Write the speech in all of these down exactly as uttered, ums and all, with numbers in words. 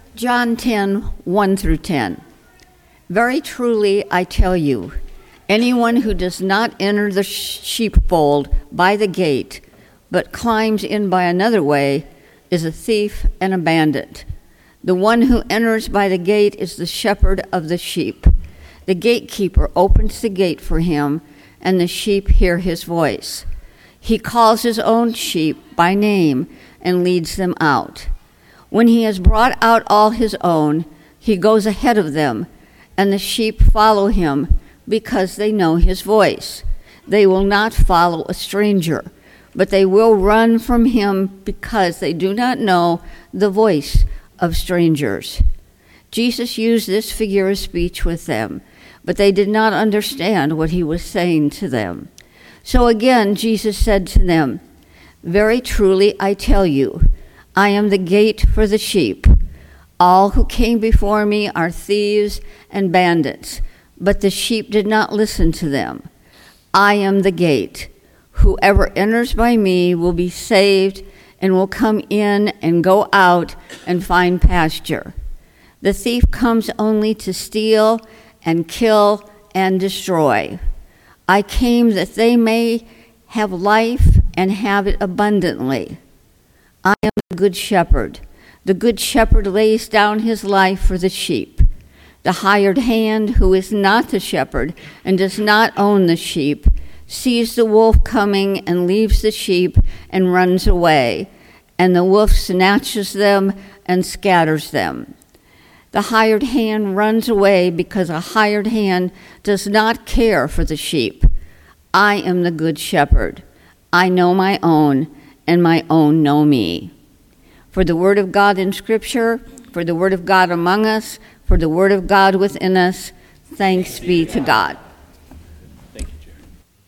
John ten, one through ten. Very truly I tell you, anyone who does not enter the sheepfold by the gate, but climbs in by another way, is a thief and a bandit. The one who enters by the gate is the shepherd of the sheep. The gatekeeper opens the gate for him, and the sheep hear his voice. He calls his own sheep by name and leads them out. When he has brought out all his own, he goes ahead of them, and the sheep follow him because they know his voice. They will not follow a stranger, but they will run from him because they do not know the voice of strangers. Jesus used this figure of speech with them, but they did not understand what he was saying to them. So again, Jesus said to them, very truly I tell you, I am the gate for the sheep. All who came before me are thieves and bandits, but the sheep did not listen to them. I am the gate. Whoever enters by me will be saved and will come in and go out and find pasture. The thief comes only to steal and kill and destroy. I came that they may have life and have it abundantly. I am the good shepherd. The good shepherd lays down his life for the sheep. The hired hand, who is not the shepherd and does not own the sheep, sees the wolf coming and leaves the sheep and runs away, and the wolf snatches them and scatters them. The hired hand runs away because a hired hand does not care for the sheep. I am the good shepherd. I know my own, and my own know me. For the word of God in Scripture, for the word of God among us, for the word of God within us, thanks be to God. Thank you, Jared.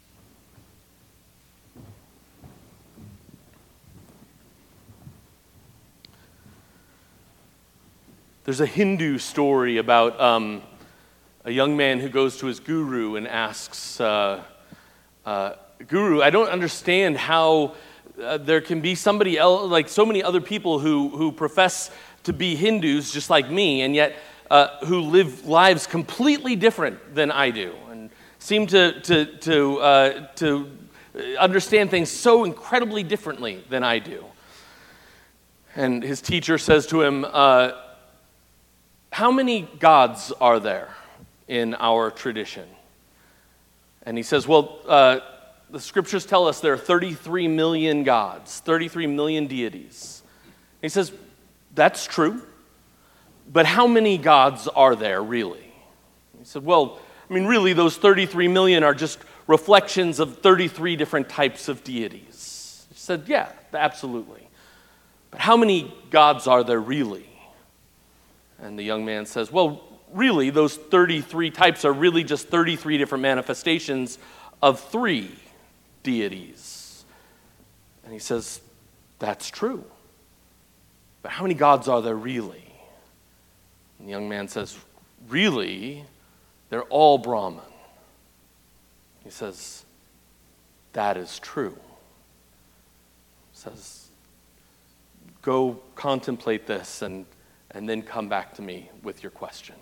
There's a Hindu story about um, a young man who goes to his guru and asks, uh, uh, Guru, I don't understand how uh, there can be somebody else, like so many other people who, who profess to be Hindus just like me, and yet uh, who live lives completely different than I do, and seem to to to uh, to understand things so incredibly differently than I do. And his teacher says to him, uh, how many gods are there in our tradition? And he says, well, uh, the scriptures tell us there are thirty-three million gods, thirty-three million deities. He says, that's true, but how many gods are there really? He said, well, I mean, really, those thirty-three million are just reflections of thirty-three different types of deities. He said, yeah, absolutely. But how many gods are there really? And the young man says, well, really, those thirty-three types are really just thirty-three different manifestations of three deities. And he says, that's true. But how many gods are there really? And the young man says, really, they're all Brahman. He says, that is true. He says, go contemplate this and, and then come back to me with your question.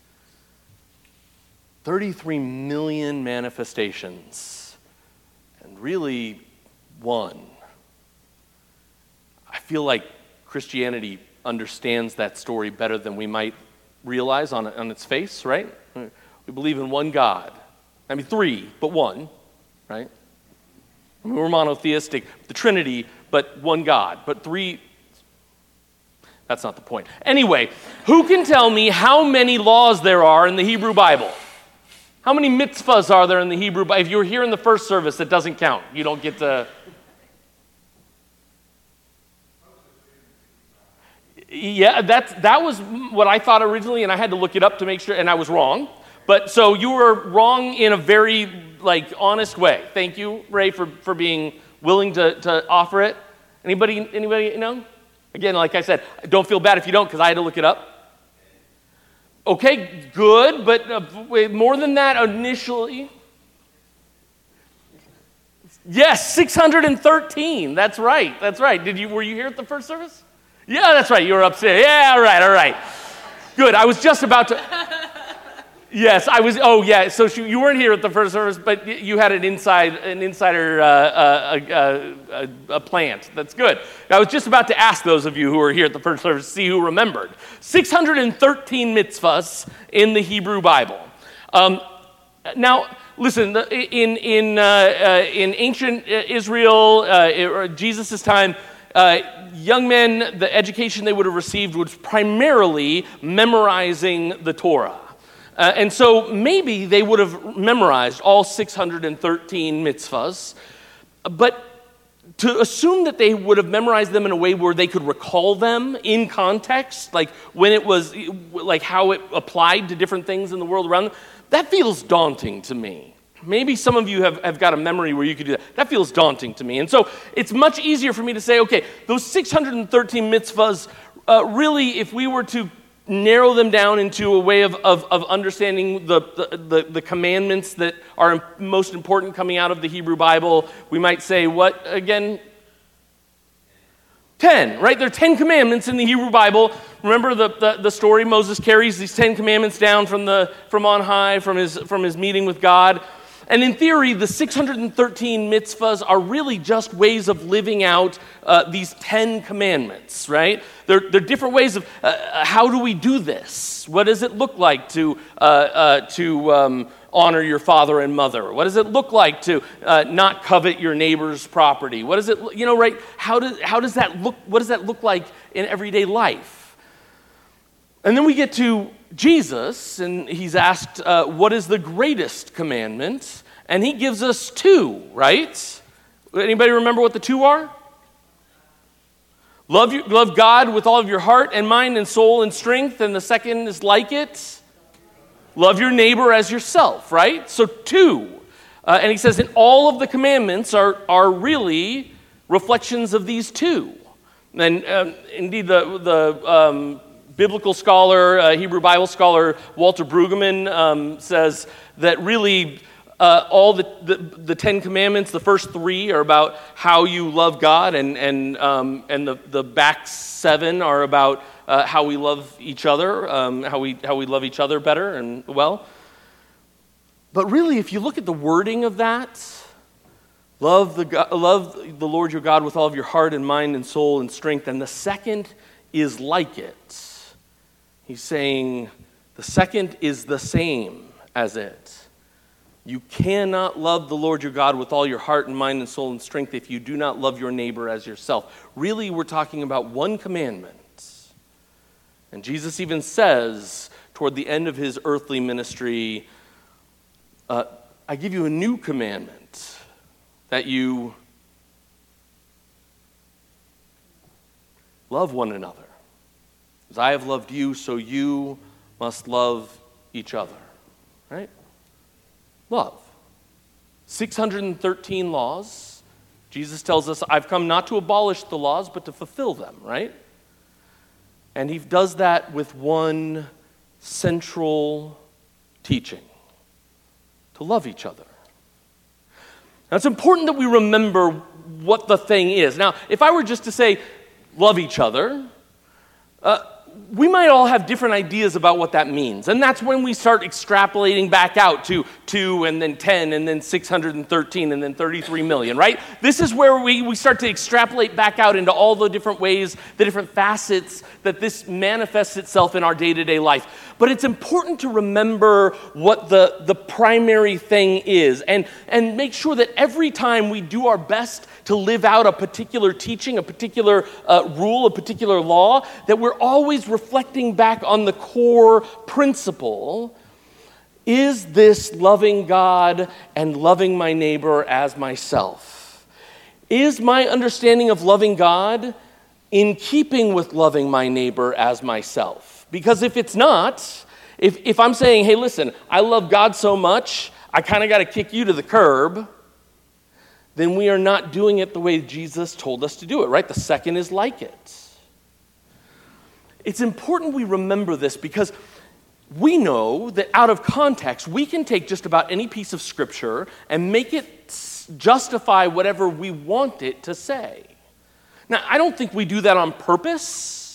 thirty-three million manifestations, and really one. I feel like Christianity understands that story better than we might realize on, on its face, right? We believe in one God. I mean, three, but one, right? I mean, we're monotheistic, the Trinity, but one God. But three, that's not the point. Anyway, who can tell me how many laws there are in the Hebrew Bible? How many mitzvahs are there in the Hebrew Bible? If you were here in the first service, it doesn't count. You don't get to... Yeah, that, that was what I thought originally, and I had to look it up to make sure, and I was wrong. But so you were wrong in a very, like, honest way. Thank you, Ray, for, for being willing to, to offer it. Anybody, anybody know? Again, like I said, don't feel bad if you don't, because I had to look it up. Okay, good, but uh, more than that initially. Yes, six hundred thirteen. That's right, that's right. Did you, were you here at the first service? Yeah, that's right. You were upstairs. Yeah, all right, all right. Good. I was just about to. Yes, I was. Oh, yeah. So she, you weren't here at the first service, but you had an inside, an insider, uh, uh, uh, uh, a plant. That's good. I was just about to ask those of you who were here at the first service to see who remembered. six hundred thirteen mitzvahs in the Hebrew Bible. Um, now, listen. In in uh, uh, in ancient Israel, uh, Jesus' time. Uh, young men, the education they would have received was primarily memorizing the Torah. Uh, and so maybe they would have memorized all six hundred thirteen mitzvahs, but to assume that they would have memorized them in a way where they could recall them in context, like when it was, like how it applied to different things in the world around them, that feels daunting to me. Maybe some of you have, have got a memory where you could do that. That feels daunting to me. And so it's much easier for me to say, okay, those six hundred thirteen mitzvahs, uh, really, if we were to narrow them down into a way of, of, of understanding the, the, the, the commandments that are most important coming out of the Hebrew Bible, we might say, what again? Ten, right? There are ten commandments in the Hebrew Bible. Remember the, the, the story? Moses carries these ten commandments down from, the, from on high, from his, from his meeting with God. And in theory, the six hundred thirteen mitzvahs are really just ways of living out uh, these ten commandments, right? They're, they're different ways of, uh, how do we do this? What does it look like to, uh, uh, to um, honor your father and mother? What does it look like to uh, not covet your neighbor's property? What does it, you know, right? How does, how does that look, what does that look like in everyday life? And then we get to Jesus, and he's asked, uh, what is the greatest commandment? And he gives us two, right? Anybody remember what the two are? Love, you, love God with all of your heart and mind and soul and strength. And the second is like it. Love your neighbor as yourself, right? So two. Uh, and he says, and all of the commandments are, are really reflections of these two. And um, indeed, the, the um, biblical scholar, uh, Hebrew Bible scholar, Walter Brueggemann um, says that really uh, all the, the, the Ten Commandments, the first three are about how you love God, and, and, um, and the, the back seven are about uh, how we love each other, um, how we, how we love each other better and well. But really, if you look at the wording of that, love the, God, love the Lord your God with all of your heart and mind and soul and strength, and the second is like it. He's saying the second is the same as it. You cannot love the Lord your God with all your heart and mind and soul and strength if you do not love your neighbor as yourself. Really, we're talking about one commandment. And Jesus even says toward the end of his earthly ministry, uh, I give you a new commandment, that you love one another. As I have loved you, so you must love each other. Right? Love. six hundred thirteen laws. Jesus tells us, I've come not to abolish the laws, but to fulfill them, right? And he does that with one central teaching, to love each other. Now, it's important that we remember what the thing is. Now, if I were just to say, love each other, uh, we might all have different ideas about what that means. And that's when we start extrapolating back out to two and then ten and then six hundred thirteen and then thirty-three million, right? This is where we, we start to extrapolate back out into all the different ways, the different facets that this manifests itself in our day-to-day life. But it's important to remember what the, the primary thing is, and, and make sure that every time we do our best to live out a particular teaching, a particular uh, rule, a particular law, that we're always reflecting back on the core principle. Is this loving God and loving my neighbor as myself? Is my understanding of loving God in keeping with loving my neighbor as myself? Because if it's not, if, if I'm saying, hey, listen, I love God so much, I kind of got to kick you to the curb, then we are not doing it the way Jesus told us to do it, right? The second is like it. It's important we remember this because we know that out of context, we can take just about any piece of Scripture and make it justify whatever we want it to say. Now, I don't think we do that on purpose.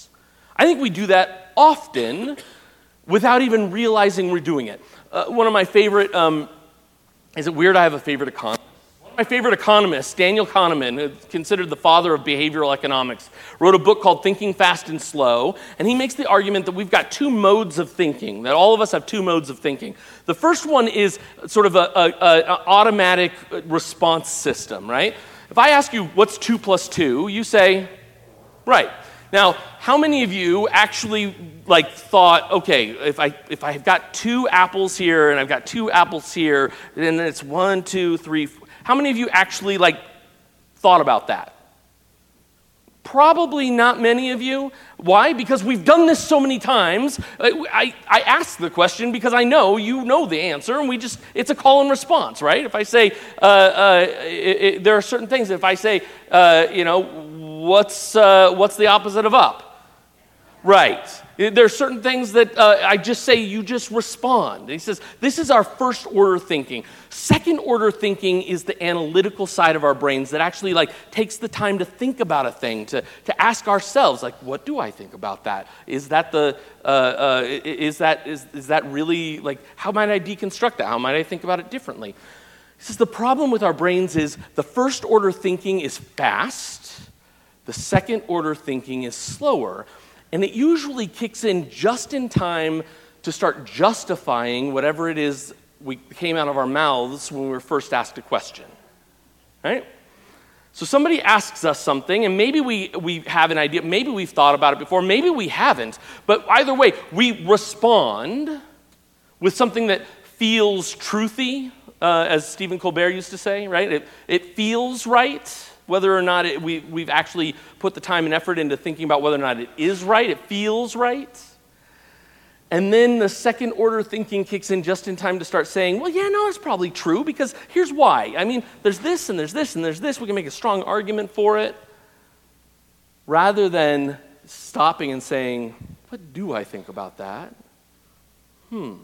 I think we do that often without even realizing we're doing it. Uh, one of my favorite, um, is it weird I have a favorite economist? One of my favorite economists, Daniel Kahneman, considered the father of behavioral economics, wrote a book called Thinking Fast and Slow, and he makes the argument that we've got two modes of thinking, that all of us have two modes of thinking. The first one is sort of an automatic response system, right? If I ask you, what's two plus two, you say, right. Now, how many of you actually like thought, okay, if I if I've got two apples here and I've got two apples here, then it's one, two, three. Four. How many of you actually like thought about that? Probably not many of you. Why? Because we've done this so many times. I, I ask the question because I know you know the answer, and we just, it's a call and response, right? If I say, uh, uh, it, it, there are certain things, if I say, uh, you know, what's, uh, what's the opposite of up? Right. There are certain things that uh, I just say, you just respond. He says, this is our first order thinking. Second order thinking is the analytical side of our brains that actually like takes the time to think about a thing, to, to ask ourselves, like, what do I think about that? Is that the, uh, uh, is that, is, is that really, like, how might I deconstruct that? How might I think about it differently? He says, the problem with our brains is the first order thinking is fast, the second order thinking is slower. And it usually kicks in just in time to start justifying whatever it is we came out of our mouths when we were first asked a question, right? So somebody asks us something, and maybe we, we have an idea, maybe we've thought about it before, maybe we haven't, but either way, we respond with something that feels truthy, uh, as Stephen Colbert used to say, right? It, it feels right. Whether or not it, we, we've actually put the time and effort into thinking about whether or not it is right, it feels right. And then the second order thinking kicks in just in time to start saying, well, yeah, no, it's probably true because here's why. I mean, there's this and there's this and there's this. We can make a strong argument for it. Rather than stopping and saying, what do I think about that? Hmm.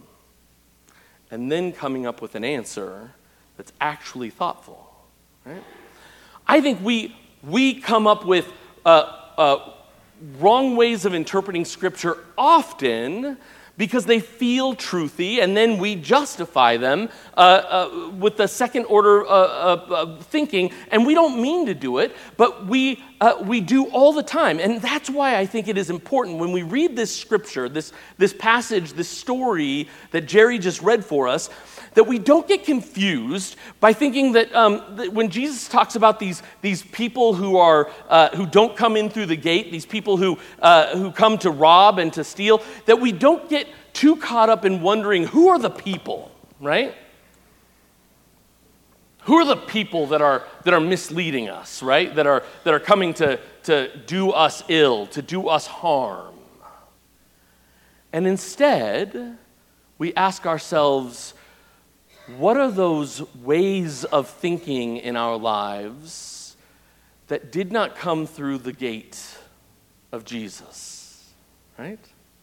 And then coming up with an answer that's actually thoughtful, right? I think we we come up with uh, uh, wrong ways of interpreting Scripture often because they feel truthy, and then we justify them uh, uh, with the second order uh, uh, uh, thinking, and we don't mean to do it, but we uh, we do all the time, and that's why I think it is important when we read this Scripture, this this passage, this story that Jerry just read for us, that we don't get confused by thinking that, um, that when Jesus talks about these, these people who are uh, who don't come in through the gate, these people who uh, who come to rob and to steal, that we don't get too caught up in wondering who are the people, right? Who are the people that are that are misleading us, right? That are that are coming to to do us ill, to do us harm. And instead, we ask ourselves, what are those ways of thinking in our lives that did not come through the gate of Jesus, right?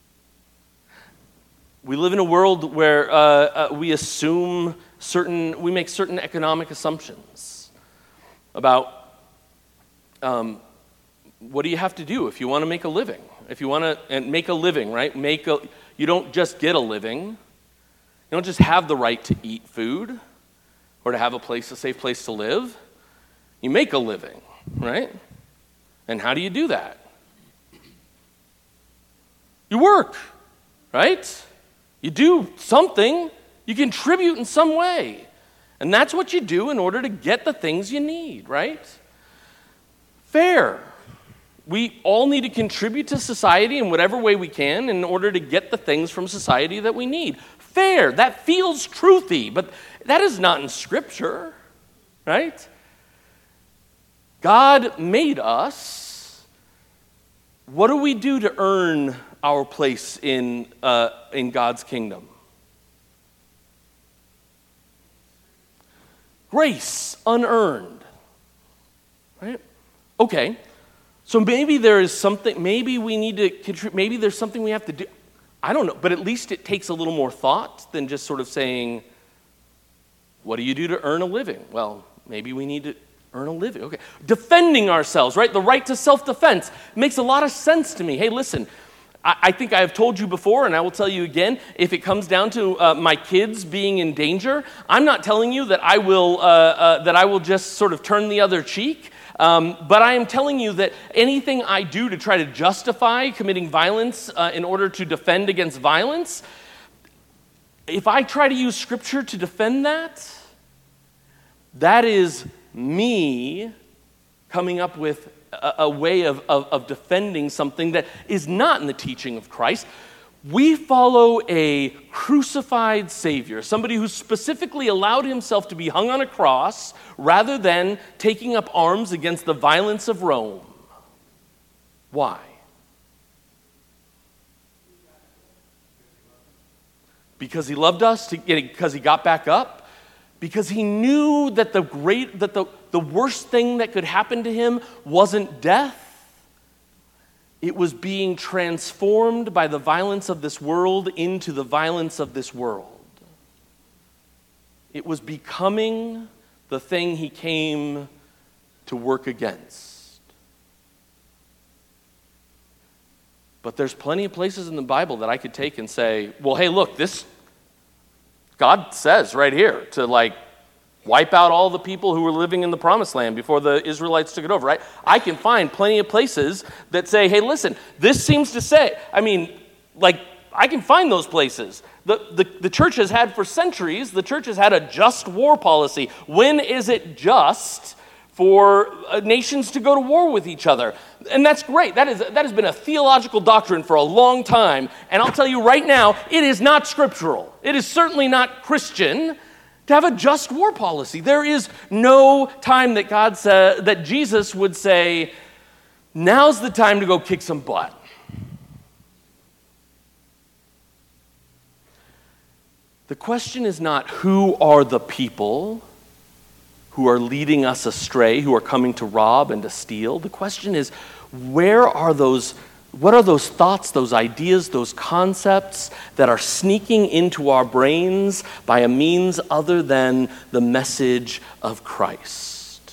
We live in a world where uh, uh, we assume certain, we make certain economic assumptions about um, what do you have to do if you want to make a living? If you want to and make a living, right? Make a, you don't just get a living. You don't just have the right to eat food or to have a place, a safe place to live. You make a living, right? And how do you do that? You work, right? You do something. You contribute in some way. And that's what you do in order to get the things you need, right? Fair. We all need to contribute to society in whatever way we can in order to get the things from society that we need. Fair. That feels truthy, but that is not in Scripture, right? God made us. What do we do to earn our place in uh, in God's kingdom? Grace, unearned, right? Okay, so maybe there is something. Maybe we need to contribute. Maybe there's something we have to do. I don't know, but at least it takes a little more thought than just sort of saying, what do you do to earn a living? Well, maybe we need to earn a living. Okay. Defending ourselves, right? The right to self-defense makes a lot of sense to me. Hey, listen, I, I think I have told you before, and I will tell you again, if it comes down to uh, my kids being in danger, I'm not telling you that I will, uh, uh, that I will just sort of turn the other cheek. Um, but I am telling you that anything I do to try to justify committing violence uh, in order to defend against violence, if I try to use Scripture to defend that, that is me coming up with a, a way of, of, of defending something that is not in the teaching of Christ. We follow a crucified Savior, somebody who specifically allowed himself to be hung on a cross rather than taking up arms against the violence of Rome. Why? Because he loved us, to, because he got back up, because he knew that the great, that the, the worst thing that could happen to him wasn't death. It was being transformed by the violence of this world into the violence of this world. It was becoming the thing he came to work against. But there's plenty of places in the Bible that I could take and say, well, hey, look, this, God says right here to like wipe out all the people who were living in the promised land before the Israelites took it over, right? I can find plenty of places that say, hey, listen, this seems to say, I mean, like, I can find those places. The, the, the church has had for centuries, the church has had a just war policy. When is it just for uh, nations to go to war with each other? And that's great. That is that has been a theological doctrine for a long time. And I'll tell you right now, it is not scriptural. It is certainly not Christian to have a just war policy. There is no time that God said, that Jesus would say, now's the time to go kick some butt. The question is not who are the people who are leading us astray, who are coming to rob and to steal. The question is, where are those, what are those thoughts, those ideas, those concepts that are sneaking into our brains by a means other than the message of Christ?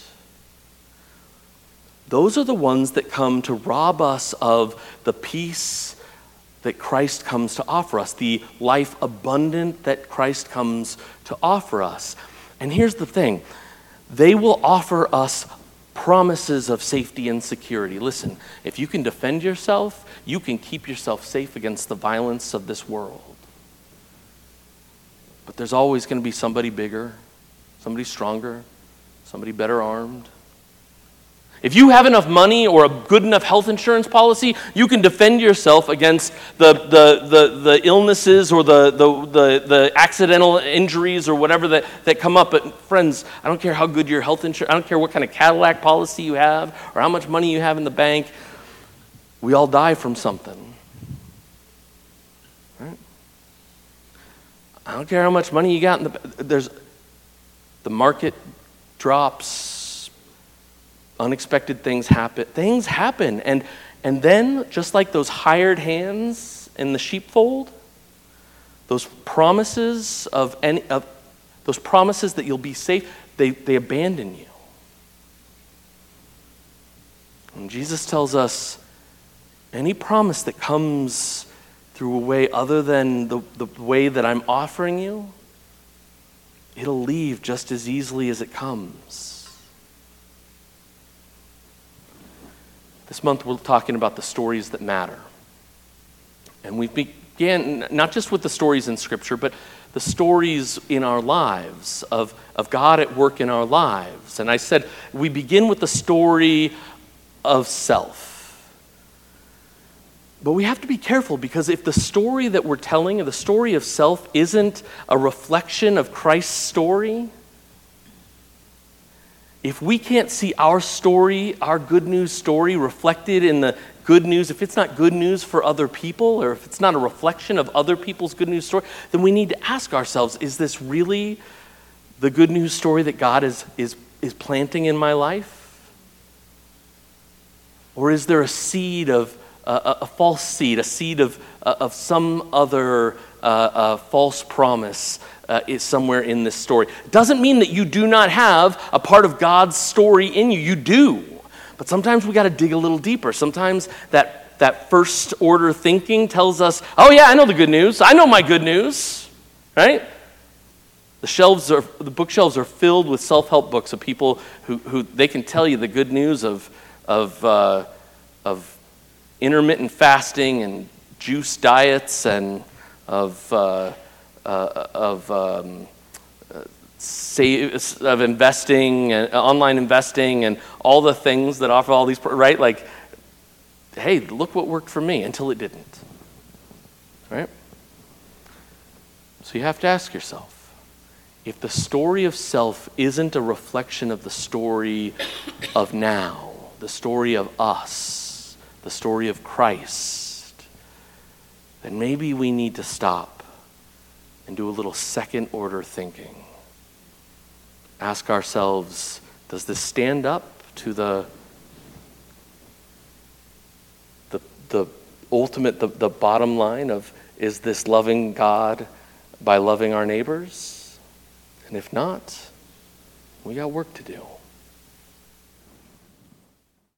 Those are the ones that come to rob us of the peace that Christ comes to offer us, the life abundant that Christ comes to offer us. And here's the thing. They will offer us promises of safety and security. Listen, if you can defend yourself, you can keep yourself safe against the violence of this world. But there's always going to be somebody bigger, somebody stronger, somebody better armed. If you have enough money or a good enough health insurance policy, you can defend yourself against the the the, the illnesses or the, the the the accidental injuries or whatever that, that come up. But friends, I don't care how good your health insurance, I don't care what kind of Cadillac policy you have or how much money you have in the bank. We all die from something. Right? I don't care how much money you got in the there's the market drops. Unexpected things happen. Things happen. And and then, just like those hired hands in the sheepfold, those promises of any of those promises that you'll be safe, they, they abandon you. And Jesus tells us any promise that comes through a way other than the, the way that I'm offering you, it'll leave just as easily as it comes. This month we're talking about the stories that matter. And we began not just with the stories in Scripture, but the stories in our lives, of, of God at work in our lives. And I said we begin with the story of self. But we have to be careful, because if the story that we're telling, the story of self, isn't a reflection of Christ's story, if we can't see our story, our good news story reflected in the good news, if it's not good news for other people, or if it's not a reflection of other people's good news story, then we need to ask ourselves, is this really the good news story that God is, is, is planting in my life? Or is there a seed of, uh, a, a false seed, a seed of, uh, of some other uh, uh, false promise Uh, is somewhere in this story? It doesn't mean that you do not have a part of God's story in you. You do. But sometimes we got to dig a little deeper. Sometimes that that first order thinking tells us, oh yeah, I know the good news. I know my good news, right? The shelves are, the bookshelves are filled with self-help books of people who, who they can tell you the good news of, of, uh, of intermittent fasting and juice diets and of, uh, uh, of, um, save, of investing and online investing and all the things that offer all these, right? Like, hey, look what worked for me until it didn't, right? So you have to ask yourself, if the story of self isn't a reflection of the story of now, the story of us, the story of Christ, then maybe we need to stop and do a little second order thinking. Ask ourselves, does this stand up to the the, the ultimate, the, the bottom line of, is this loving God by loving our neighbors? And if not, we got work to do.